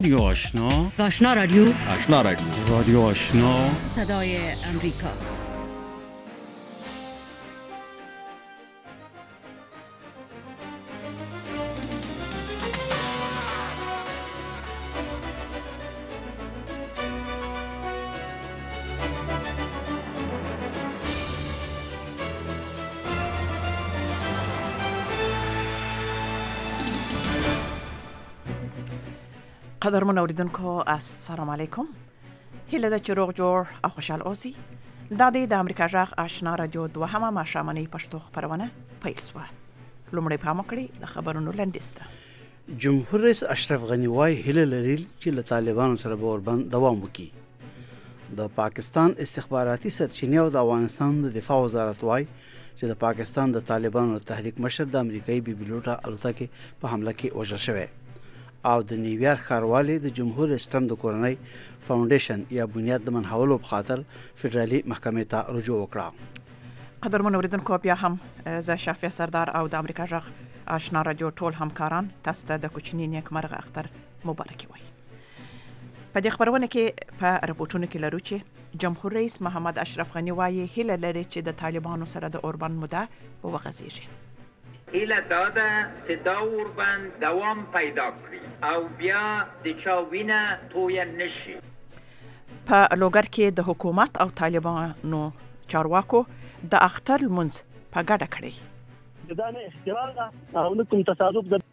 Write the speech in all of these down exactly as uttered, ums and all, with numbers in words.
رادیو آشنا آشنا رادیو آشنا رادیو رادیو آشنا صدای امریکا. قدرمن اوریدونکو السلام علیکم. هیله ده چې روغ جوړ او خوشحال اوسئ. دا دی د امریکا غږ آشنا رادیو دوهمه ماښامنۍ پښتو خپرونه پیل شوه. لومړی پام وکړئ د خبرونو لنډیز ته. جمهور رئیس اشرف غنی وایي هیله لري چې له طالبانو سره به وربند دوام وکړي. د پاکستان استخباراتي سرچینې او د افغانستان د دفاع وزارت وایي چې د پاکستان د طالبانو تحریک مشر د امریکایي بي پیلوټه الوتکې په حمله کې وژل شوی او د نیویارک ښاروالۍ د جمهور رئیس ټرمپ د کورنۍ فاونډیشن یا بنیاد د منحولو په خاطر فدرالي محکمې ته رجوع وکړه. قدرمن اوریدونکو بیا هم زه شافیه سردار او د امریکا غږ آشنا رادیو ټول همکاران تاسو ته د کوچني نیکمرغه اختر مبارکي وایي. په دې خبرونه کې په رپورټونو کې لرو چې جمهور رئیس محمد اشرف غنی وایي هیله لري چې د طالبانو سره د اوربند موده وغځیږي. هیله داده چې دا اوربند دوام پیدا کړي او بیا د چا وینه تویه نشي. په لوګر کې د حکومت او طالبانو چارواکو د اختر لمونځ په ګډه کړی. دا نه اختراع ده او نه کوم تصادف ده.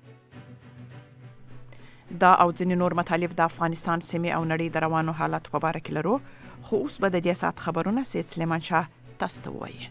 دا او ځینې نور مطالب د افغانستان سیمې او نړۍ د روانو حالات په باره کې لرو، خو اوس به د دې ساعت خبرونه سید سلیمان شاه تاسو ته ووایي.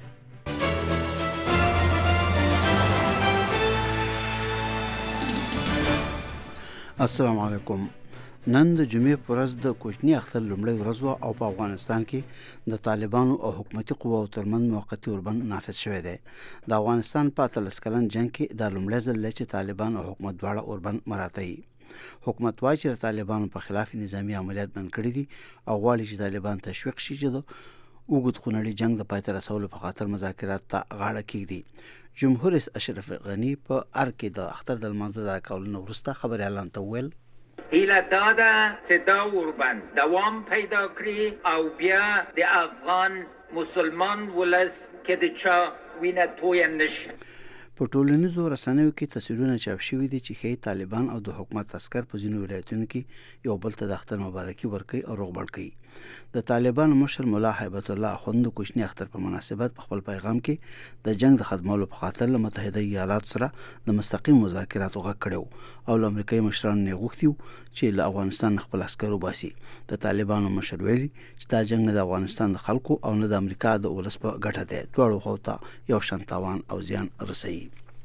السلام علیکم. نن د جمعې په ورځ د کوچني اختر لومړۍ ورځ وه او په افغانستان کې د طالبانو او حکومتي قواو ترمنځ موقتي اوربند نافذ شوی دی. د افغانستان په اتلس کلن جنګ کې دا لومړی ځل دی چې طالبان او حکومت دواړه اوربند مراته. حکومت وایي چې د طالبانو په خلاف نظامي عملیات بند کړي دي او غواړي چې طالبان تشویق شي چې د اوږد خونړي جنګ د پای ته رسولو په خاطر مذاکرات ته غاړه کېږدي. جمهور رئیس اشرف غنی په ار کې د اختر د لمانځه د کولو وروسته خبريالانو ته وویل هیله داده چې دا اوربند دوام پیدا کړي او بیا د افغان مسلمان ولس کې د چا وینه تویه نشي. په ټولنیزو رسنیو کې تصویرونه چاپ شوي دي چې ښایي طالبان او د حکومت عسکر په ځینو ولایتونو کې یو بل ته د اختر مبارکي ورکوي او روغبړ کوي. د طالبانو مشر ملا هیبت الله اخوند د کوچني اختر په مناسبت په خپل پیغام کې د جنگ د ختمولو په خاطر له متحده ایالاتو سره د مستقیم مذاکراتو غږ کړی او له امریکایي مشرانو نه غوښتي چې له افغانستان خپل عسکر وباسي. د طالبانو مشر ویلي چې دا جنگ نه د افغانستان د خلکو او نه د امریکا د ولس په ګټه دی، دواړو خواو ته یو شان تاوان او زیان رسوي.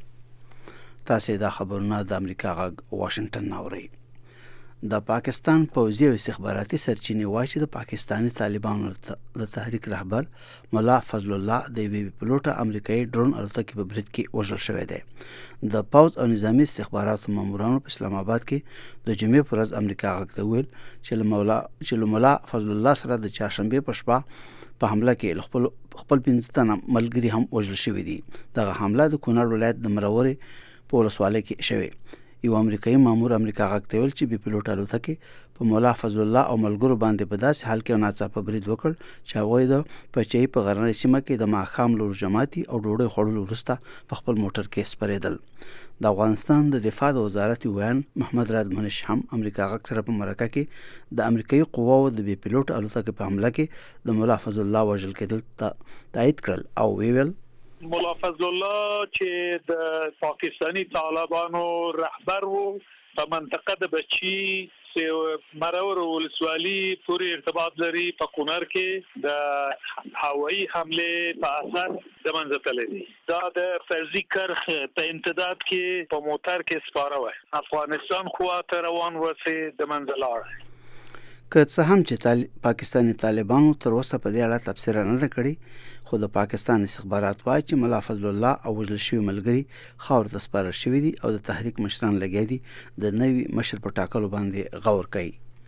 تاسې دا خبرونه د امریکا غږ واشنگټن اورئ. د پاکستان پوځي او استخباراتي سرچینې وایي چې د پاکستاني طالبانو د تحریک رهبر ملا فضل الله د یوې بي پیلوټه امریکایي ډرون الوتکې په برید کې وژل شوی دی. د پوځ او نظامي استخباراتو مامورانو په اسلام آباد کې د جمعې په ورځ امریکا غږ ته وویل چې له مولا چې له ملا فضل الله سره د چهارشنبې په شپه په حمله کې خپل خپل پنځه تنه ملګري هم وژل شوي دي. دغه حمله د کونړ ولایت د مرورې په ولسوالۍ کې شوی. یو امریکایي مامور امریکا غږ ته ویل چې بي پیلوټ الوتکې په مولا فضل الله او ملګرو باندې په داسې حال کې ناڅاپه برید وکړ چې هغوی د پچې په غرنۍ سیمه کې د ماښام لور جماعتي او ډوډۍ خوړلو وروسته په خپل موټر کې سپرېدل. د افغانستان د دفاع د وزارت ویان محمد راد منش هم امریکا غږ سره په مرکه کې د امریکایي قواو د بي پیلوټ الوتکې په حمله کې د مولا فضل الله وژل کېدل تایید کړل او ویل مولا فضل الله چې د پاکستانی طالبانو رهبر وو په منطقه د بچي چې مرور ولسوالي پورې ارتباط لري په کونړ کې د هوایي حمله په اثر د منځ ته لري. دا د فرضي کرخ په امتداد کې په موټر کې سپاره و افغانستان خواته روان وسی د منځ لاړ. که څه هم چې طال... پاکستاني طالبانو تر اوسه په دې اړه تبصره نه ده کړې، خو د پاکستان استخبارات وایي چې ملا فضل الله او وژل شوي ملګري خاورو ته سپارل شوي دي او د تحریک مشران لګیا دي د نوي مشر په ټاکلو باندې غور کوي.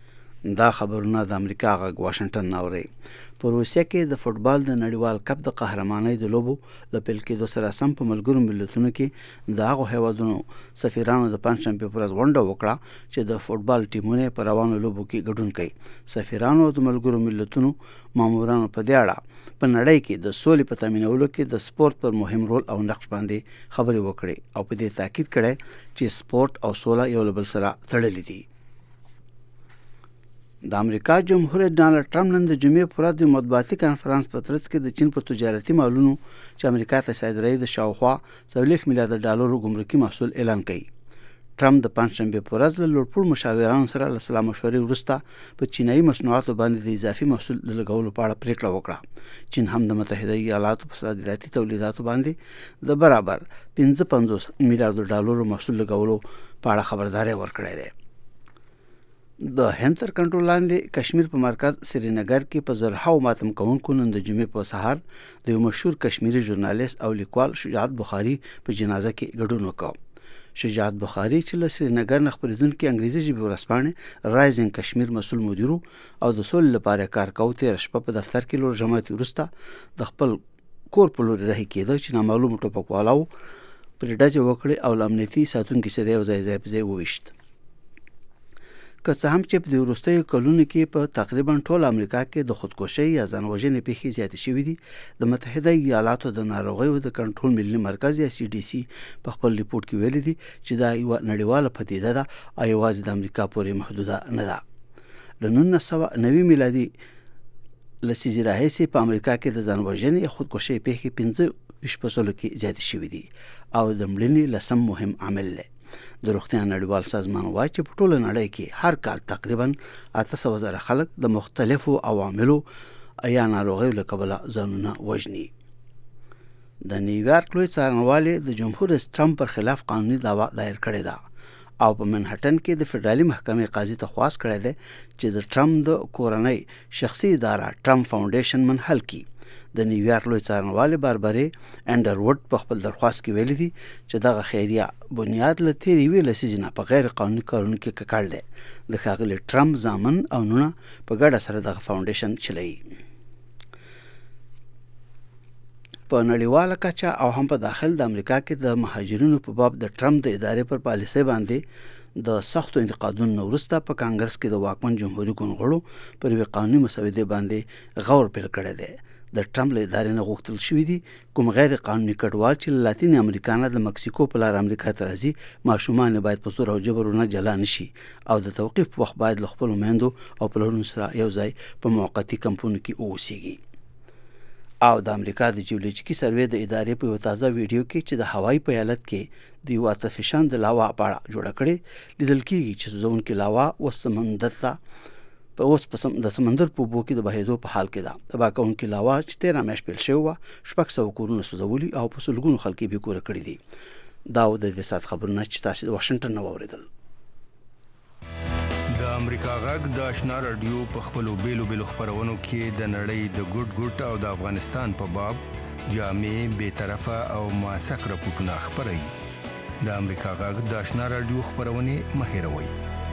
دا خبرونه د امریکا غږ واشنگټن ناوري. په روسیه کې د فوټبال د نړیوال کپ د قهرمانۍ د لوبو له پیل کېدو سره سم په ملګرو ملتونو کې د هغو هیوادونو سفیرانو د پنځشنبې په ورځ غونډه وکړه چې د فوټبال ټیمونه په روانو لوبو کې ګډون کوي. سفیرانو د ملګرو ملتونو مامورانو په دې اړه په نړۍ کې د سولې په تامینولو کې د سپورت پر مهم رول او نقش باندې خبرې وکړي او په دې تاکید کړي چې سپورت او سوله یو له بل سره تړلي دي. د امریکا جمهور رئیس ډانلډ ټرمپ نن د جمعې پر ورځ د مطبوعاتي کانفرنس په ترڅ کې د چین په تجارتي مالونو چې امریکا ته صادري د شاوخوا څلوېښت میلیارډ ډالرو ګمرکي محصول اعلان کړي. ټرمپ د پنځشنبې پر ورځ له لوړپوړو مشاورانو سره له سلا مشورې وروسته په چینایي مصنوعاتو باندې د اضافي محصول د لګولو په اړه پریکړه وکړه. چین هم د متحده ایالاتو په صادراتي تولیداتو باندې د برابر پنځه پنځوس میلیارډ ډالرو محصول لګولو په اړه خبرداري ورکړې ده. د هند تر کنټرول لاندې کشمیر په مرکز سرینگر کې په زرهاو ماتم کوونکو نن د جمعې په سهار د یو مشهور کشمیری ژورنالیست او لیکوال شجاعت بخاری په جنازه کې ګډون وکړ. شجاعت بخاری چې له سرینگر نه خبرېدونکي انګریزي ژبې ورځپاڼې رایزنګ کشمیر مسؤل مدیرو او د سولې لپاره کار کوي تېره شپه په دفتر کې لور جماعت وروسته د خپل کور په لور رهي کېده چې نامعلوم ټوپکوالو پرې ډزې وکړې او له امنیتي ساتونکي سره یو ځای ځای په ځای وویشت. که څه هم چې په دې وروستیو کلونو کې په تقریبا ټول امریکا کې د خودکشي یا ځان وژنې پیښې زیاتې شوې دي، د متحده ایالاتو د ناروغیو د کنټرول ملي مرکز یا سی ډي سي په خپل ریپورت کې ویلي دي چې دا یوه نړیواله پدیده ده او یوازې د امریکا پورې محدوده نه ده. له نولس سوه نوي میلادي لسیزې راهیسې په امریکا کې د ځان وژنې یا خودکشي پیښې پنځه ویشت په سلو کې زیاتې شوې دي او د مړینې لسم مهم عامل دی. د روغتیا نړیوال سازمان وایي چې په ټوله نړۍ کې هر کال تقریبا اته سوه زره خلک د مختلفو عواملو یا ناروغیو له کبله ځانونه وژني. د نیویارک لوی څارنوالي د جمهور رئیس ټرمپ پر خلاف قانوني دعوا دایر کړې ده او په منهټن کې د فدرالي محکمې قاضي ته خواست کړی دی چې د ټرمپ د کورنۍ شخصي اداره ټرمپ فاونډیشن منحل کړي. د نیویارک لوی څارنوالي باربري انډروډ په خپل درخواست کې ویلي دي چې دغه خیریه بنیاد له تېرې یوې لسیزې نه په غیر قانوني کارونو کې ککړ دی. د ښاغلي ټرمپ زامن او نونه په ګډه سره دغه فاونډیشن چلوي. په نړیواله کچه او هم په داخل د امریکا کې د مهاجرینو په باب د ټرمپ د ادارې پر پالیسۍ باندې د سختو انتقادونو وروسته په کانګرس کې د واکمن جمهوري ګوند غړو پر یوې قانوني مسودې باندې غور پیل کړی دی. د ټرمپ له ادارې نه غوښتل شوي دي کوم غیر قانوني کډوال چې له لاتینې امریکا نه د مکسیکو په لار امریکا ته راځي ماشومان باید په زور او جبر ونه جلا نشي او د توقیف په وخت باید له خپلو میندو او پلرونو سره یو ځای په موقتي کمپونو کې واوسیږي. او د امریکا د جیولوجیکي سروې د ادارې په یو تازه ویډیو کې چې د هوایي په ایالت کې د یو اتفشان د لاوا په اړه جوړه کړې لیدل کېږي چې سوځونکې لاوا اوس سمندر ته په اوس په د سمندر په اوبو کې د بهېدو په حال کې ده. تباه کوونکې لاوا چې تېره میاشت پیل شوې وه شپږ سوه کورونه سوځولي او په سلګونو خلک یې بېکوره کړي دي. دا و د دې ساعت خبرونه چې تاسې د واشنګټن نه واورېدل. د امریکا غږ د اشنا رادیو په خپلو بیلو بیلو خپرونو کې د نړۍ د ګوټ ګوټ او د افغانستان په باب جامع بې طرفه او موثق رپورټونه خپروي. د امریکا غږ د اشنا رادیو خپرونې مه هېروئ.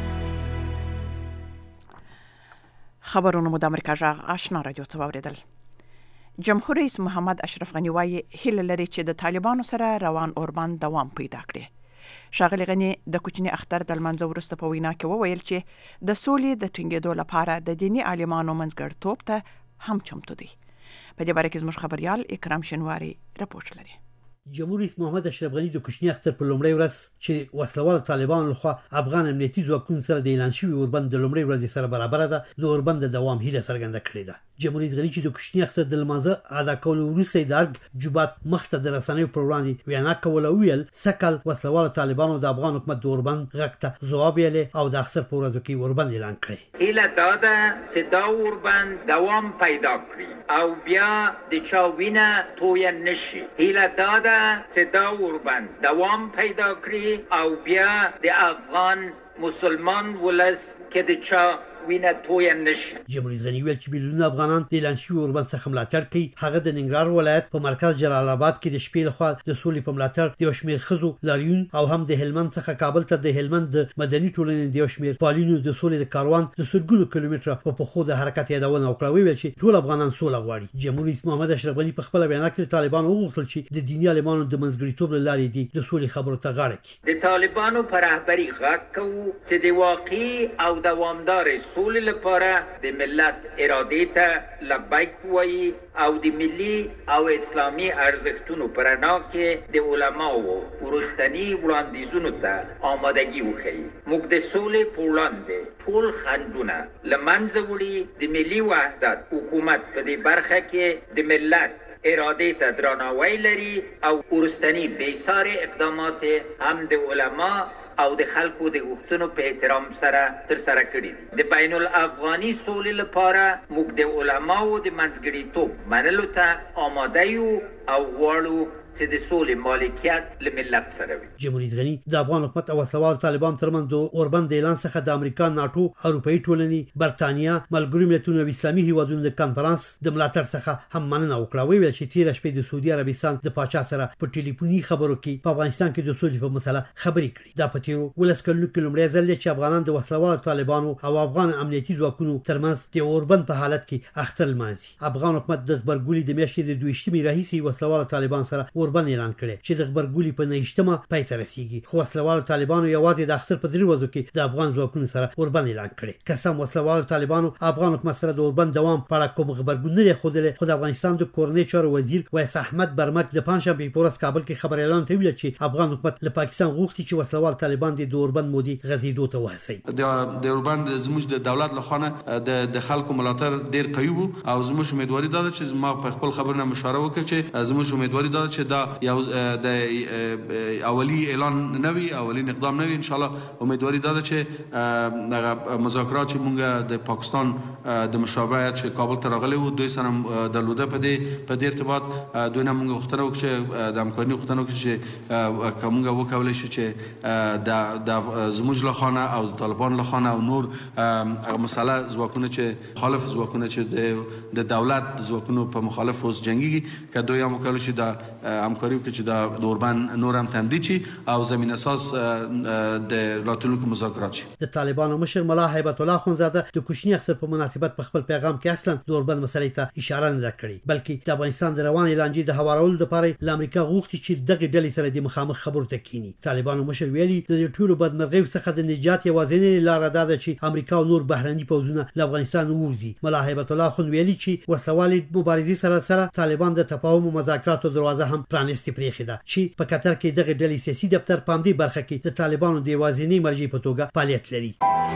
خبرونه مو د امریکا غږ آشنا رادیو څخه واوریدل. جمهور رئیس محمد اشرف غنی وایي هیله لري چې د طالبانو سره روان اوربند دوام پیدا کړي. ښاغلي غنی د کوچني اختر د لمانځه وروسته په وینا کې وویل چې د سولې د ټینګېدو لپاره د دیني عالمانو منځګړیتوب ته هم چمتو دي. په دې باره کې زموږ خبريال اکرام شنواری راپورټ لري. جمهور رئیس محمد اشرف غنی د کوچني اختر په لومړۍ ورځ چې وسلوال طالبانو لخوا افغان امنیتي ځواکونو سره د اعلان شوي اوربند د لومړۍ ورځې سره برابر ده د اوربند د دوام هیله څرګنده کړې ده. جمهور رئیس غنی چې د کوچني اختر د لمانځه ادا کولو وروسته د ارګ جوبات مخته د رسنیو پر وړاندې وینا کوله ویل سکل وسلوال طالبانو د افغان حکومت د اوربند غږ ته ځواب یې او د اختر په ورځو کې اوربند اعلان کړی. هیله داده چې دا اوربند دوام پیدا کړي او بیا د چا وینه تویه نشي. هیله داده چې دا اوربند دوام پیدا کړي او بیا د افغان مسلمان ولس که د چا وینه توی نشه. جمهوریت غنی ویل چې میلیونونه افغانان د اعلان شوي اوربند څخه ملاتړ کوي. هغه د ننګرهار ولایت په مرکز جلال آباد کې د شپې لخوا د سولې په ملاتړ د یو شمېر ښځو لاریون او هم د هلمند څخه کابل ته د هلمند د مدني ټولنې د یو شمېر پالینو د سولې د کاروان د سلګونو کیلومتره په پخو د حرکت یادونه وکړه. ویل چې ټول افغانان سوله غواړي. جمهوریت رئیس محمد اشرف غنی په خپل بیان کې طالبان وغوښتل چې د دیني عالمانو د منځګړیتوب له لارې دي د سولې خبرو ته غاړه کړي. د طالبانو پر رهبری غږ کوو چې د واقعي او دوامدار سولې لپاره د ملت اراده ته لبیک وایي او د ملي او اسلامي ارزښتونو پر رڼا کې د علماو ورستنی وړاندیزونو ته آمادګي وښیي. موږ د سولې په وړاندې ټول خنډونه له منځه وړي. د ملي وحدت حکومت په دې برخه کې د ملت اراده ته درناوی لري او ورستنی بېساري اقدامات هم د علما او د خلکو د غوښتنو په احترام سره تر سره کړي دي. د بین الافغاني سولې لپاره موږ د علماو د منځګړیتوب منلو ته آماده یو او غواړو چې د سولې مالکیت له ملت سره وي. جمهوریت غنی د افغان حکومت او وسلوال طالبان ترمنځ د اوربند اعلان څخه د امریکا، ناتو، اروپאי ټولنې، برتانیا، ملګرو ملتونو او اسلامي هیوادونو د کانفرنس د ملاتړ څخه هم مننه وکړه. ویل چې تیر شپه د سعودي عربستان د پاچا سره په ټلیفوني خبرو کې په افغانستان کې د سولې په مسله خبرې کړې. دا په تیرو ولس کلونو کې لومړی ځل چې افغانان د وسلوال طالبانو او افغان امنیتي ځواکونو ترمنځ د اوربند په حالت کې اختر لمانځي. افغان حکومت د خبرګولي د میاشتې د دویشتمې راهیسې وسلوال طالبان سره اوربند اعلان کړی چې د خبرګولي په نهشتمه پای ته رسیږي. خو وسلوال طالبانو یوازې د اختر په درې ورځو کې د افغان ځواکونو سره اوربند اعلان کړی. قسم وسلوال طالبانو افغان حکومت سره د اوربند دوام په اړه کوم خبرګون نه خوده. خو د افغانستان د کورنۍ چارو وزیر وایس احمد برمک د پنځشنبه په ورځ کابل کې خبر اعلان ته ویل چې افغان حکومت له پاکستان غوښتي چې وسلوال طالبان د اوربند مودي غزیدو ته وهڅي. د اوربند زموږ د دولت لخوا د د خلکو ملاتړ ډیر قوي وو او زموږ امیدواري ده چې ما په خپل خبرونه مشوره وکړه چې زموږ امیدواري ده چې دا یو د اولی اعلان نوي اولین اقدام نوي ان شاء الله امیدواري ده چې دغه مذاکرات چې مونږ د پاکستان د مشابهت چې کابل ته راغلي وو دوی سره د لوده په دې په دې ارتباط دوی نه مونږ غوښتنه وکړه چې د همکاري غوښتنه وکړه چې کومه وکولای شي چې د د زموږ لخوا او د طالبان لخوا او نور هغه مسله ځواکونه چې مخالف ځواکونه چې د دولت ځواکونو په مخالف اوس جنگيږي که دوی هم وکولای شي د همکاري وکړي چې د اوربند نور هم تمدید شي او زمين اساس د راتلونکو مذاکرات شي. د طالبانو مشر ملا هیبت الله خونزاده د کوچنی اختر په مناسبت په خپل پیغام کې اصلا د اوربند مسلې ته اشاره نه کړې بلکې د افغانستان د روان اعلانجی د هوارولو لپاره ل امریکا غوښتي چې دغه ډلې سره د مخامخ خبرو ته کینی. طالبانو مشر ویلي د ټولو بدمرغیو څخه د نجات یوازینۍ لار ده چې امریکا او نور بهرني پوځونه له افغانستان ووځي. ملا هیبت الله خون ویلي چې وسوال مبارزې سره سره طالبان د تفاهم او مذاکراتو دروازه هم پرانیستي پرېښې ده چې په قطر کې دغه ډلې سیاسي دفتر په دې برخه کې د طالبانو د یوازینۍ مرجع په توګه فعالیت لري.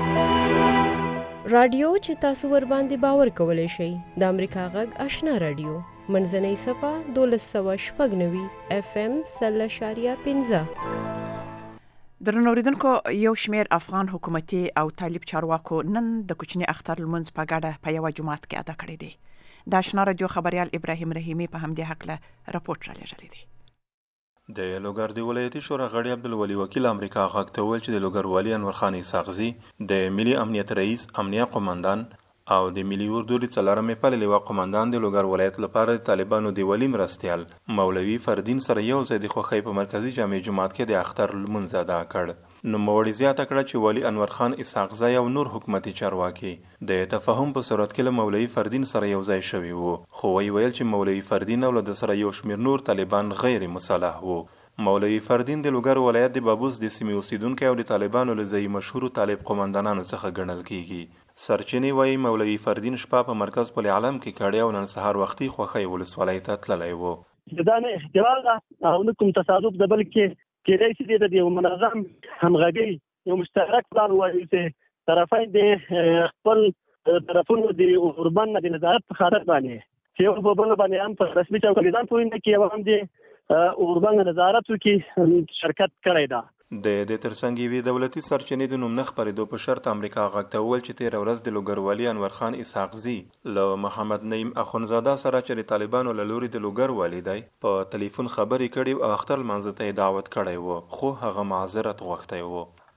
رادیو چې تاسو ور باندې باور کولای شئ د امریکا غږ آشنا رادیو منځنۍ صفه دولس سوه شپږ نوي اف ام سل اشاریه پنځه. درنو اوریدونکو یو شمیر افغان حکومتي او طالب چارواکو نن د کوچني اختر لمونځ په ګډه په یو جماعت کې ادا کړی دی. د آشنا رادیو خبريال ابراهیم رحیمی په همدې حق له راپورټ را لېږلی دی. د لوګر د ولایتي شورا غړي عبدالولي وکیل امریکا غږ ته وویل چې د لوګر والي انور خان اسحاقزي د ملي امنیت رئیس امنیه قومندان او د ملي اردو د څلورمې پلې لواء قومندان د لوګر ولایت لپاره د طالبانو د ولی مرستیال مولوي فردین سره یو ځای د خوښۍ په مرکزي جامع جماعت کې د اختر لمونځ ادا کړ. نو موړي زیاته کړه چې والي انور خان اسحاقزي او نور حکومتي چارواکي د تفاهم په صورت کې له مولوي فردین سره یو ځای شوي وو. خو وی ویل چې مولوي فردین او له سره یو شمیر نور طالبان غیر مصالح وو. مولوي فردین د لوګر ولایت د بابوس د سیمې اوسیدونکو او د طالبانو له ځای مشهور طالب قومندانانو څخه ګڼل کیږي. سرچینې وایي مولوي فردین شپه په مرکز پل علم کې کړی او نن سهار وختي خوښۍ ولسوالۍ ته تللی و. دا نه احتمال ده او نه کوم تصادف ده بلکې کېدای شي د یو منظم همغږي یو مشترک پلان وایي چې طرفین د خپل طرفونو د اوربند د نظارت په خاطر باندې چې یو په بل باندې هم په رسمي چوکاټیدان پوه نه کې هم د اوربند نظارت کې شرکت کړی ده. د دې ترڅنګ یوې دولتي سرچینې د نوم نه خپرېدو په شرط امریکا غږ ته وویل چې تېره ورځ د لوګر والي انور خان اسحاقزي له محمد نعیم اخونزاده سره چې د طالبانو له لوري د لوګر والي دی په ټلیفون خبرې کړې او اختر لمانځه ته یې دعوت کړی و خو هغه معذرت غوښتی و.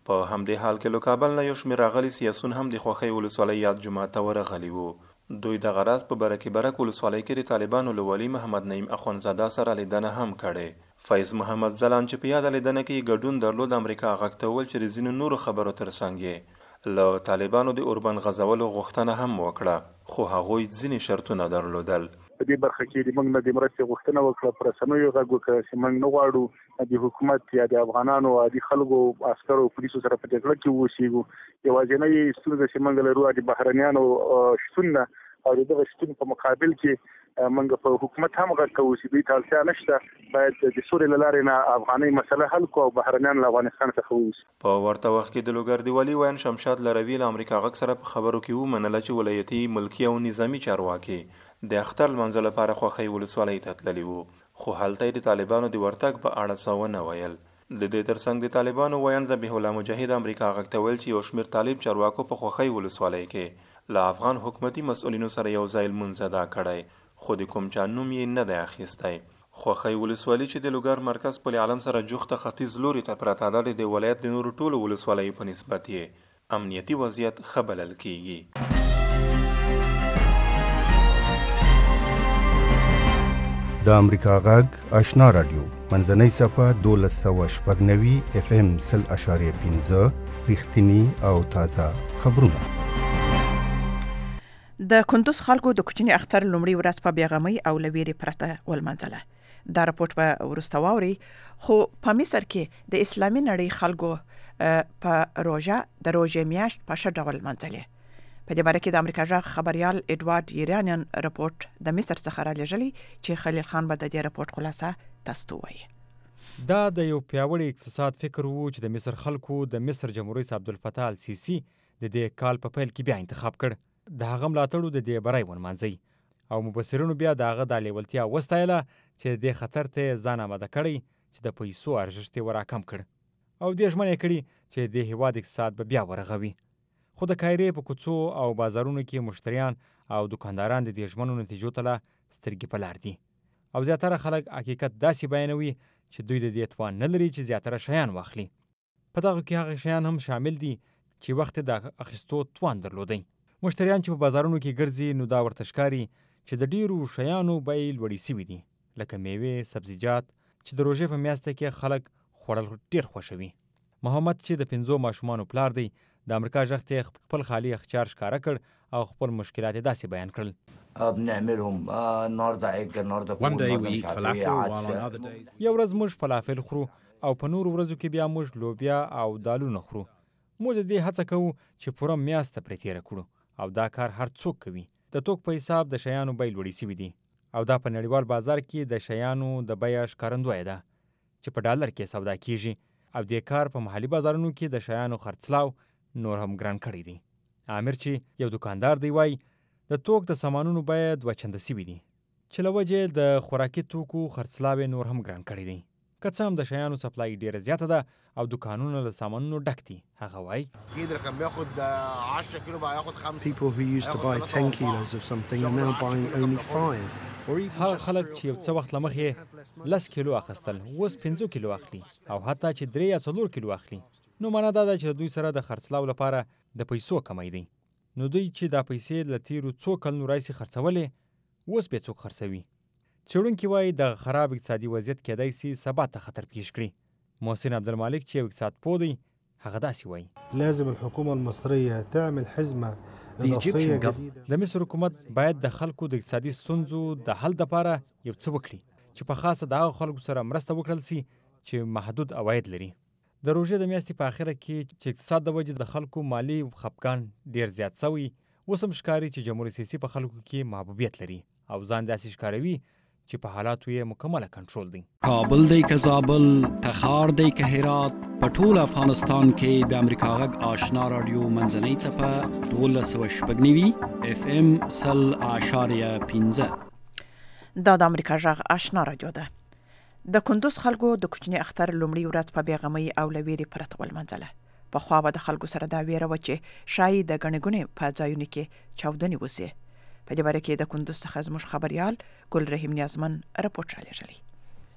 په همدې حال کې له کابل نه یو شمېر راغلي سیاسون هم د خوښۍ ولسوالۍ یاد جومات ته ورغلي وو. دوی د غراز په برکې برک ولسوالۍ کې د طالبانو له والي محمد نعیم اخوندزاده سره لیدنه هم کړې. فیض محمد زلان چې په یاده لیدنه کې ګډون درلود امریکا غږ ته وویل چې د ځینو نورو خبرو ترڅنګ یې له طالبانو د اوربند غځولو غوښتنه هم وکړه، خو هغوی ځینې شرطونه درلودل. په دې برخه کې د موږ نه د مرستې غوښتنه وکړه، پر رسنیو غږ وکړه چې موږ نه غواړو د حکومت یا د افغانانو عادي خلکو عسکرو او پولیسو سره په جګړه کې واوسېږو. یوازینۍ ستونزه چې موږ لرو د بهرنیانو شتون نه او دغه شتون په مقابل کې موږ په حکومت هم غږ کوو چې دوی ته اړتیا نشته، باید د سورې له لارې نه افغاني مسله حل کړو او بهرنیان له افغانستان څخه ووځي. په ورته وخت کې د لوګردي والي وین شمشاد لروي له امریکا غږ سره په خبرو کې ومنله چې ولایتي ملکي او نظامي چارواکي د اختر لمانځه لپاره خوښۍ ولسوالۍ ته تللي وو، خو هلته د طالبانو د ورتګ په اړه څه ونه ویل. د دې ترڅنګ د طالبانو ویاند ذبیح الله مجاهد امریکا غږ ته ویل چې یو شمېر طالب چارواکو په خوښۍ ولسوالۍ کې له افغان حکومتي مسؤلینو سره یو ځای لمونځ ادا کړی، خو د کوم چا نوم یې نه دی اخیستی. خوښۍ ولسوالي چې د لوګر مرکز پل عالم سره جوخته ختیځ لوري ته پرته ده، د ولایت د نورو ټولو ولسوالیو په نسبت یې امنیتي وضعیت ښه بلل کیږي. د امریکا غږ آشنا رادیو منځنۍ صفحه دولس سوه شپږ نوي اف ام سل اشاریه پنځه رښتینی او تازه خبرونه. د کندوز خلکو د کوچني اختر لومړی ورځ په بیغمۍ او لویری پرته ولمنځله. دا راپورټ په ورسته واوري، خو په مصر کې د اسلامي نړۍ خلکو په روژه د روژې میاشت په ښه ډول منځلې. په دې باره کې د امریکا غږ خبريال اډوارد ایرانیان راپورټ د مصر څخه را لېږلی چې خلیل خان به د دې راپورټ خلاصه تاسو ته وایي. دا د یو پیاوړي اقتصاد فکر وو چې د مصر خلکو د مصر جمهوریت عبدالفتاح السیسی د دې کال په پیل کې بیا انتخاب کړ. د هغه ملاتړو د دې بری ونمانځي او مبصرینو بیا د هغه د لیوالتیا وستایله چې د خطر ته ځان آماده کړی چې د پیسو ارزښت یې وراکم کړ او دې ژمنې کړي چې د هیواد اقتصاد به بیا ورغوي. خو د کایرې په کوڅو او بازارونو کې مشتریان او دکانداران د دې ژمنو نتیجو ته سترګې په لار دي او زیاتره خلک حقیقت داسې بیانوي چې دوی د دې توان نه لري چې زیاتره شیان واخلي. په دغه کې هغه شیان هم شامل دي چې وخت د اخیستو توان درلودی. مشتریان چې په بازارونو کې ګرځي نو دا ورته ښکاري چې د ډیرو شیانو بیې لوړې سوي دي، لکه میوې، سبزیجات چې د روژې په میاشت کې خلک خوړل ډیر خوښوي. محمد چې د پنځو ماشومانو پلار دی، د امریکا غږ ته خپل خالي اخچار ښکاره کړ او خپل مشکلات یې داسې بیان کړل. یو ورځ موږ فلافل خورو او په نورو ورځو کې بیا موږ لوبیا او دالونه خورو. موږ د دې هڅه کوو چې پوره میاشت پرې تېره کړو او دا کار هر څوک کوي. د توک په حساب د شیانو بیې لوړې سوي دي او دا په نړیوال بازار کې د شیانو د بیه ښکارندوی ده چې په ډالر کې سودا کیږي او دې کار په محلي بازارونو کې د شیانو خرڅلاو نور هم ګران کړی دی. عامر چې یو دکاندار دی وایي د توک د سامانونو بیه دوه چنده سوي دي چې له وجې د خوراکي توکو خرڅلاو نور هم ګران کړی دی. که څه هم د شیانو سپلای ډیره زیاته ده او دکانونه له سامانونو ډک دي. هغه وایي هغه خلک چې یو څه وخت له مخې لس کیلو اخیستل اوس پنځه کیلو اخلي او حتی چې درې یا څلور کیلو اخلي. نو معنا دا ده چې دوی سره د خرڅلاو لپاره د پیسو کمی دی. نو دوی چې دا پیسې له تیرو څو کلونو راهیسې خرڅولې اوس بیا څوک خرڅوي. څېړونکي وایي د خراب اقتصادي وضعیت کېدای سي ثبات ته خطر پیښ کړي. محسن عبدالمالک چې یو اقتصاد پوه دی هغه داسې وایي لازم الحکومه المصريه تعمل حزمه اضافيه جديده. د مصر حکومت باید د خلکو د اقتصادي ستونزو د حل لپاره یو څه وکړي چې په خاصه د هغو خلکو سره مرسته وکړل سي چې محدود عواید لري. د روژې د میاشتې په اخره کې چې اقتصاد د وجې د خلکو مالي خفګان ډیر زیات سوی، اوس هم ښکاري چې جمهور سیاسي په خلکو کې محبوبیت لري او ځان داسې ښکاروي چې په حالاتو یې مکمله کنټرول دی. کابل دی که زابل، تخار دی که هرات، په ټول افغانستان کې د امریکا غږ آشنا رادیو منځنۍ څپه دولس سوه شپږ نوي اف ام سل اشاریه پنځه. دا د امریکا غږ آشنا رادیو ده. د کندوز خلکو د کوچني اختر لومړی ورځ په بیغمۍ او لویری پرته ولمنځله. پخوا به د خلکو سره دا ویره وه چې ښایي د ګڼې ګوڼې په ځایونو کې چاودنې وسي. په دې باره کې د کندوز څخه زموږ خبريال ګل رحیم نیازمن راپورټ را لېږلی.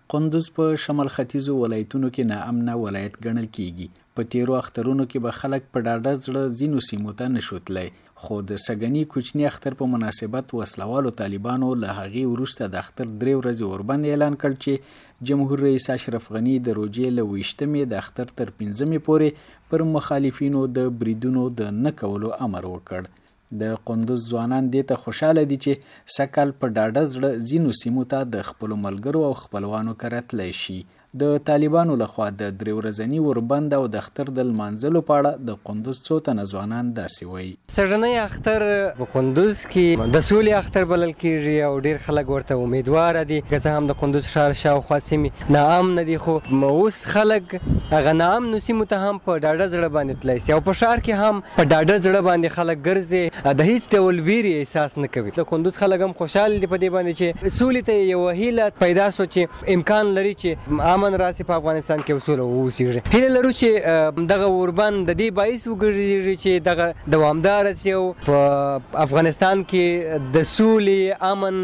قندوز په شمال ختیځو ولایتونو کې ناامنه ولایت ګڼل کیږي. په تیرو اخترونو کې به خلک په ډاډه زړه ځینو سیمو ته نشو تللی، خو د سګنی کوچنی اختر په مناسبت وسلوالو طالبانو له هغې وروسته د اختر درې ورځې اوربند اعلان کړ چې جمهور رئیس اشرف غني د روژې له ویشتمې د اختر تر پنځمې پورې پر مخالفینو د بریدونو د نه کولو امر وکړ. د قندوز ځوانان دې ته خوشاله دي چې سږ کال په ډاډه زړه ځینو سیمو ته د خپلو ملګرو او خپلوانو کره تللی شي. د طالبانو لخوا د درې ورځني اوربند او د اختر د لمانځلو په اړه د قندوز څو تنه ځوانان داسې وایي. سږنی اختر په قندوز کې د سولې اختر بلل کیږي او ډیر خلک ورته امیدواره دي. که څه هم د قندوز ښار شاوخوا سیمې ناامنه دي، خو اوس خلک هغه ناامنو سیمو ته هم په ډاډه زړه باندې تللی سي او په ښار کې هم په ډاډه زړه باندې خلک ګرځي، د هیڅ ډول ویرې احساس نه کوي. د قندوز خلک هم خوشحال دي په دې باندې چې سولې ته یوه هیله پیدا سو چې امکان لري چې امن راسي په افغانستان کې وسوله واوسیږي. هیله لرو چې دغه اوربند د دې باعث وګرځي چې دغه دوامداره سي او په افغانستان کې د سولې امن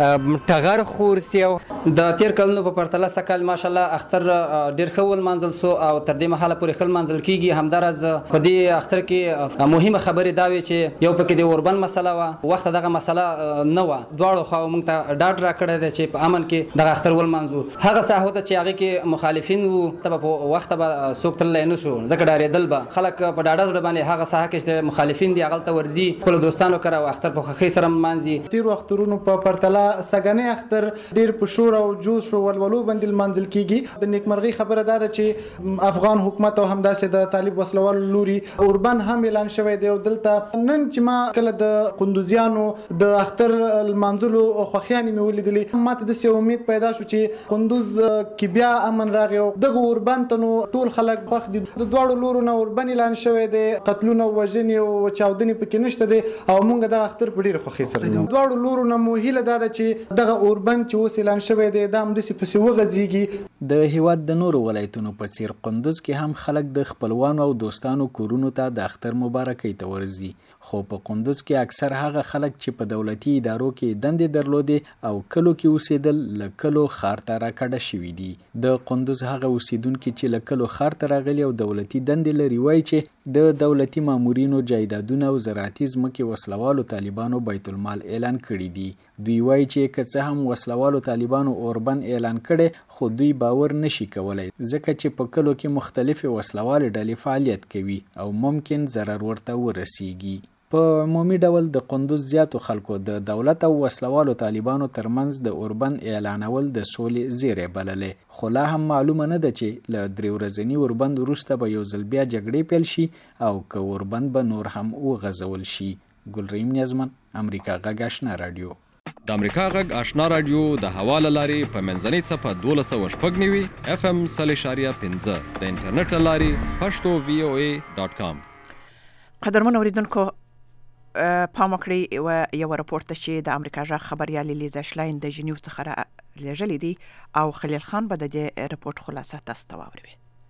ټغر خور سي. او د تیر کلونو په پرتله سکل ماشاءالله اختر ډیر ښه ولمانځل سو او تر دې مهاله پورې ښه لمانځل کیږي. همدارز په دې اختر کې مهمه خبرې دا وي چې یو پکې د اوربند مسله وه، وخت دغه مسله نه وه، دواړو خواو موږ ته ډاډ راکړی دی چې په امن کې دغه اختر ولمانځو. هغه ساحو ته چې هغې کې مخالفین وو ته په وخت به څوک تللی نه شو، ځکه ډارېدل به خلک په ډاډه زړه باندې هغه ساحه کې چې مخالفین دي هغلته ورځي، خپلو دوستانو کره او اختر په خوښۍ سره لمانځي. تیرو اخترونو په پرتله سږنی اختر ډېر په شور او جوش او ولولو باندې لمانځل کیږي. د نیکمرغۍ خبره دا ده چې افغان حکومت او همداسې د طالب وسلوالو لوري اوربند هم اعلان شوی دی او دلته نن چې ما کله د قندوزیانو د اختر لمانځلو خوښیانې مې ولیدلې، ما ته داسې امید پیدا شو چې قندوز کې بیا امن راغی او دغه اوربند ته نو ټول خلک خوښ دي. د دواړو لورو نه اوربند اعلان شوی دی، قتلونه وژنې او چاودنې پکې نشته دی او موږ دغه اختر په ډېرې خوښۍ سره دي. دواړو لورو نه مو هیله دا ده چې دغه اوربند چې اوس اعلان شوی دی دا همداسې پسې وغځېږي. د هیواد د نورو ولایتونو په څیر قندوز کې هم خلک د خپلوانو او دوستانو کورونو ته د اختر مبارکۍ ته ورځي، خو په قندوز کې اکثر هغه خلک چې په دولتي ادارو کې دندې درلودې او کلو کې اوسېدل له کلو ښار ته راکډه شوي دي. د قندوز هغه اوسیدونکي چې له کلو ښار ته راغلي او دولتي دندې لري وایي چې د دولتي مامورینو جایدادونه او زراعتي ځمکې وسلوالو طالبانو بیت المال اعلان کړي دي. دوی وایي چې که څه هم وسلوالو طالبانو اوربند اعلان کړي، خو دوی باور نشي کولی ځکه چې په کلو کې مختلفې وسلوالې ډلې فعالیت کوي او ممکن ضرر ورته ورسیږي. په عمومي ډول د قندوز زیاتو خلکو د دولت او وسلوالو طالبانو ترمنځ د اوربند اعلانول د سولې زیری بللې، خو لا هم معلومه نه ده چې له درې ورځني اوربند وروسته به یو ځل بیا جګړې پیل شي او که اوربند به نور هم وغځول شي. ګلریم نیازمن، امریکا غږ آشنا رادیو. د امریکا غږ آشنا رادیو د هوا له لارې په منځنۍ څپه دولس سوه شپږ نوي اف ام سل اشاریه پنځه د انټرنیټ له لارې پښتو وی او ای ډاټ کام. قدرمن اوریدونکو پام وکړئ و یو راپورټ چې د امریکا غږ خبريال لیزا شلاین د جنیو څخه لېږلی دی او خلیل خان به د دې راپورټ خلاصه تاسو ته واوروي.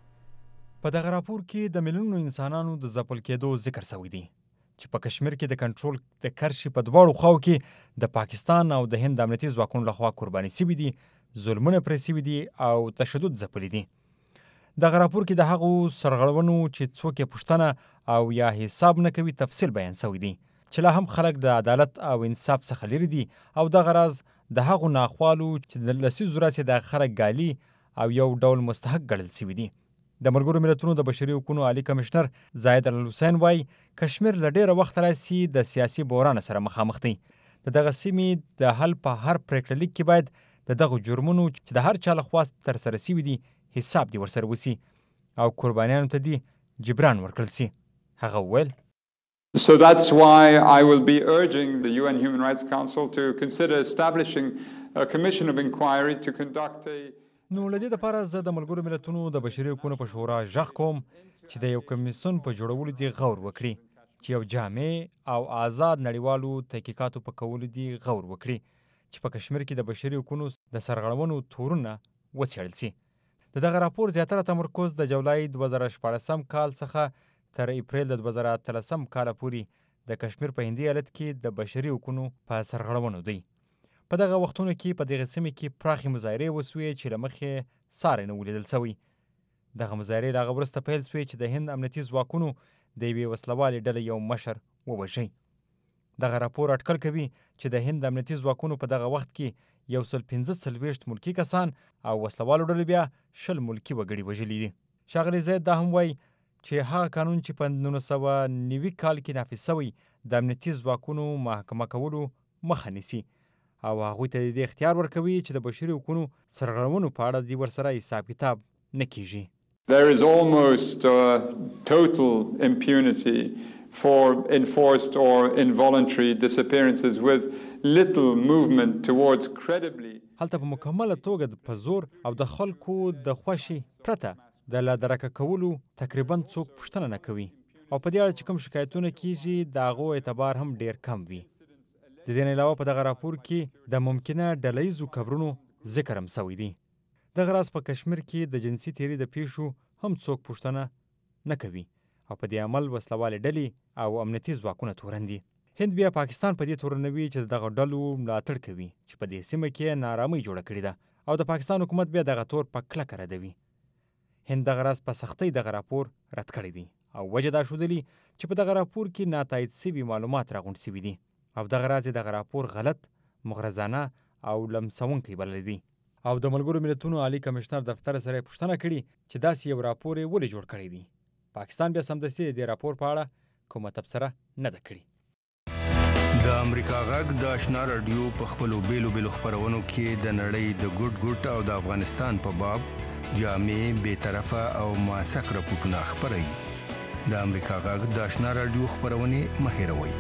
په دغه راپور کې د میلیونونو انسانانو د ځپل کېدو ذکر شوی دی چې په کشمیر کې د کنټرول د کرښې په دواړو خواو کې د پاکستان او د هند امنیتي ځواکونو لخوا قرباني شوي دي، ظلمونه پرې شوي دي او تشدد ځپلي دي. دغه راپور کې د هغو سرغړونو چې څوک یې پوښتنه او یا حساب نه کوي تفصیل بیان شوی دی چې لا هم خلک د عدالت او انصاف څخه لرې دي او دغه راز د هغو ناخوالو چې د لسیزو راهیسې د خلک ګالي او یو ډول مستحق ګڼل شوي دي. د ملګرو ملتونو د بشري حقوقو عالی کمشنر زاید الحسین وایي کشمیر له ډېره وخت راهیسې د سیاسي بحران سره مخامخ دی. د دغه سیمې د حل په هر پریکړه لیک کې باید د دغو جرمونو چې د هر چا لخوا ترسره شوي دي حساب دې ورسره وسي او قربانیانو ته دې جبران ورکړل سي. هغه وویل So that's why I will be urging the U N Human Rights Council to consider establishing a commission of inquiry to conduct a نو لدې لپاره زه د ملګرو ملتونو د بشري حقوقو په شورا ژغ کوم چې د یو کمیسیون په جوړولو دې غور وکړي چې یو جامع او آزاد نړیوالو تحقیقاتو په کولو دې غور وکړي چې په کشمیر کې د بشري حقوقو د سرغړونو تورونه وڅېړل سي. د دغه راپور زیاتره تمرکز د جولای دوه زره شپاړسم کال څخه تر اپریل د دوه زره اتلسم کال پورې د کشمیر په هندي ایالت کې د بشري حقوقو په سرغړونو دی. په دغه وختونو کې په دغه سیمه کې پراخې مظاهرې وسوې چې له مخې ساری نه ولیدل سوی. دغه مظاهرې له هغه وروسته پیل سوې چې د هند امنیتي ځواکونو د یوې وسلوالې ډلې یو مشر ووژي. دغه راپور اټکل کوي چې د هند امنیتي ځواکونو په دغه وخت کې یو سل پنځه څلوېښت ملکي کسان او وسلوالو ډلې بیا شل ملکي وګړي وژلي دي. ښاغلی زید دا هم وایي چې هغه قانون چې په نولس سوه نوي کال کې نافذ سوی د امنیتي ځواکونو محاکمه کولو مخه نیسي او هغوی ته د اختیار ورکوي چې د بشري حقونو سرغړونو په اړه دوی ورسره حساب کتاب نه کیږي. There is almost uh, total impunity for enforced or involuntary disappearances with little movement towards credibly. هلته په مکمله توګه په زور او د خلکو د خوښې پرته د لا درکه کولو تقریبا څوک پوښتنه نه کوي او په دې اړه چې کوم شکایتونه کیږي د هغو اعتبار هم ډیر کم وي. د دې نه علاوه په دغه راپور کې د ممکنه ډلهییزو قبرونو ذکر هم سوی دی. دغه راز په کشمیر کې د جنسي تیري د پیښو هم څوک پوښتنه نه کوي او په دې عمل وسلوالې ډلې او امنیتي ځواکونه تورن دي. هند بیا پاکستان په دې تورنوي چې دغه ډلو ملاتړ کوي چې په دې سیمه کې نارامۍ جوړه کړې ده او د پاکستان حکومت بیا دغه تور په کلکه ردوي. هند دغه راز په سختۍ دغه راپور رد کړی دی او وجه دا ښودلي چې په دغه راپور کې ناتایید سوي معلومات راغونډ سوي دي او دغه راز دغه راپور غلط، مغرضانه او لمسونکی بللی دی. او د ملګرو ملتونو عالی کمشنر دفتر سره پوښتنه کړې چې داسې یو راپور یې ولې جوړ کړی دی. پاکستان بیا سمدستي د دې راپور په اړه کومه تبصره نه ده کړې. د امریکا غږ د آشنا رادیو په خپلو بیلو بیلو خپرونو کې د نړۍ د ګوټ ګوټ او د افغانستان په باب جامع، بیطرفه او موثق راپورټونه خپروي. د امریکا غږ د آشنا رادیو خپرونې مه هېروئ.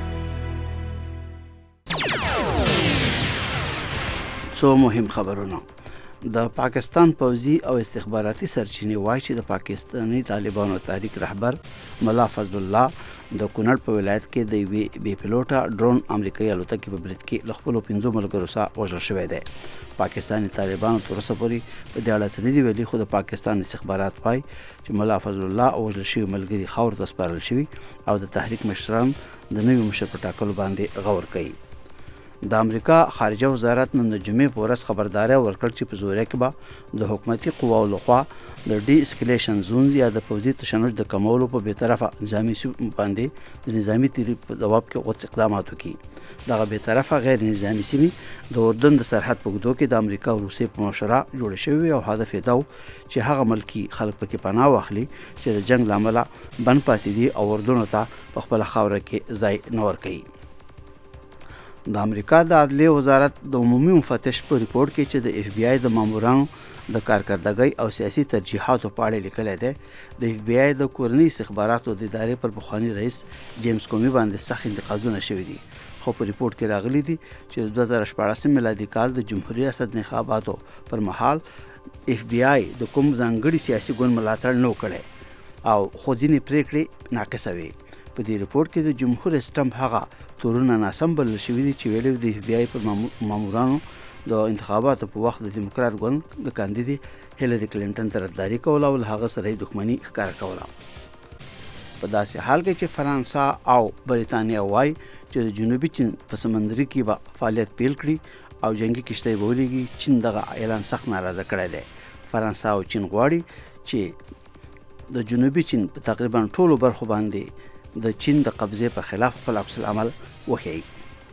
څو مهم خبرونه. د پاکستان پوځي او استخباراتي سرچینې وایي چې د پاکستاني طالبانو تحریک رهبر ملا فضل الله د کونړ په ولایت کې د یوې بې پیلوټه ډرون امریکایي الوتکې په برید کې له خپلو پنځو ملګرو سره وژل شوی دی. پاکستاني طالبانو تر اوسه پورې په دې اړه څه نه دي ویلي، خو د پاکستان استخبارات وایي چې ملا فضل الله او وژل شوي ملګري خاورو ته سپارل شوي او د تحریک مشران د نوي مشر په ټاکلو باندې غور کوي. د امریکا خارجه وزارت نن د جمعې په ورځ خبرداری ورکړ چې په زوریه کې به د حکومتي قواو لخوا د ډي اسکلیشن زون یا د پوځي تشنج د کمولو په بیطرفه نظامي سیمو باندې د نظامي تیري په ځواب کې غوڅ اقدامات وکړي. دغه بیطرفه غیر نظامي سیمې د اردن د سرحد په اوږدو کې د امریکا او روسیې په مشوره جوړې شوې او هدف یې دا و چې هغه ملکي خلک پکې پناه واخلي چې د جنګ له امله بند پاتې دي او اردن ته په خپله خاوره کې ځای نه ورکوي. د امریکا د عدلیې وزارت د عمومي مفتش په ریپورت کې چې د اف بی آی د مامورانو د کارکردګۍ او سیاسي ترجیحاتو په اړه لیکلی دی، د اف بی آی د کورني استخباراتو د ادارې پر پخواني رئیس جیمز کومي باندې سخت انتقادونه شوي دي. خو په ریپورت کې راغلي دي چې د دوه زره شپاړسم میلادي کال د جمهوریت ریاست انتخاباتو پر مهال اف بی آی د کوم ځانګړي سیاسي ګوند ملاتړ نه کړی او خو ځینې پریکړې ناقصه وي. په دې ریپورت کې د جمهور اسټمپ هغه تورونه ناسم بلل شوي دي چې ویلي د اف بی آی پر مامورانو د انتخاباتو په وخت د دیموکرات ګوند د کاندیدي هیلری کلینټن طرفداري کوله او له هغه سره یې دښمني ښکاره کوله. په داسې حال کې چې فرانسه او بریتانیا وایي چې د جنوبي چین په سمندري کې به فعالیت پیل کړي او جنگي کشتۍ به ولیږي. چین دغه اعلان سخت ناراضه کړی دی. فرانسه او چین غواړي چې د جنوبي چین په تقریبا ټولو برخو باندې د چین د قبضې پر خلاف خپل عکس العمل وښیي.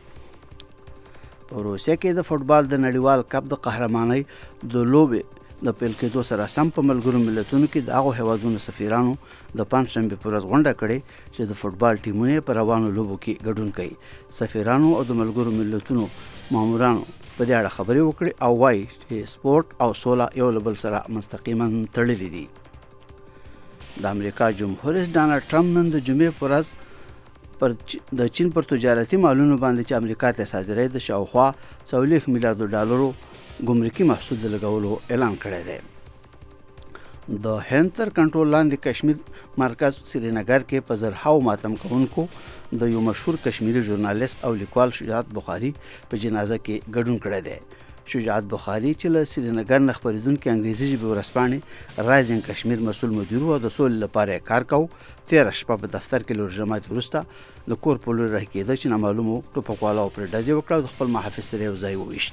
په روسیه کې د فوټبال د نړیوال کپ د قهرمانۍ د لوبې د پیل کېدو سره سم په ملګرو ملتونو کې د هغو هیوادونو سفیرانو د پنجشنبې په ورځ غونډه کړې چې د فوټبال ټیمونه په روانو لوبو کې ګډون کوي. سفیرانو او د ملګرو ملتونو مامورانو په دې اړه خبرې وکړې او وایي چې سپورت او سوله یو له بل سره مستقیما تړلي دي. د امریکا جمهور رئیس ډانلډ ټرمپ نن د جمعې په ورځ پر د چین پر تجارتي مالونو باندې چې امریکا ته صادرې د شاوخوا څلوېښت میلیارډ ډالرو ګمرکي محصول د لګولو اعلان کړی دی. د هند تر کنټرول لاندې کشمیر مرکز سرینگر کې په زرهاو ماتم کوونکو د یو مشهور کشمیری ژورنالیست او لیکوال شجاعت بخاري په جنازه کې ګډون کړی دی. شجاعت بخاری چې له سرینګر نه خبرېدونکي انګریزي ژبې ورځپاڼې رایزنګ کشمیر مسؤل مدیر و د سولې لپاره کار کو. تیره شپه په دفتر کې له رژیمات وروسته د کور په لور راکېده چې نامعلومو ټوپکوالو پرې ډزې وکړه او د خپل محافظ سره یو ځای وویشت.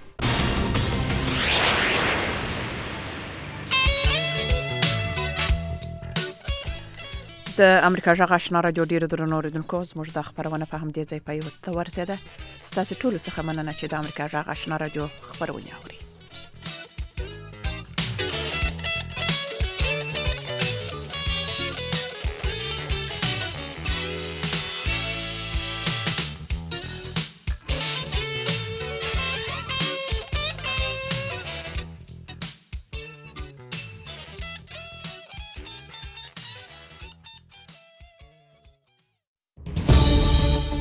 د امریکا غږ آشنا رادیو ډیرو درنو اوریدونکو زموږ د خبرونه په همدې ځای پای ته ورسېده. ستاسو ټولو څخه مننه چې د امریکا غږ آشنا رادیو خبرونه اوري.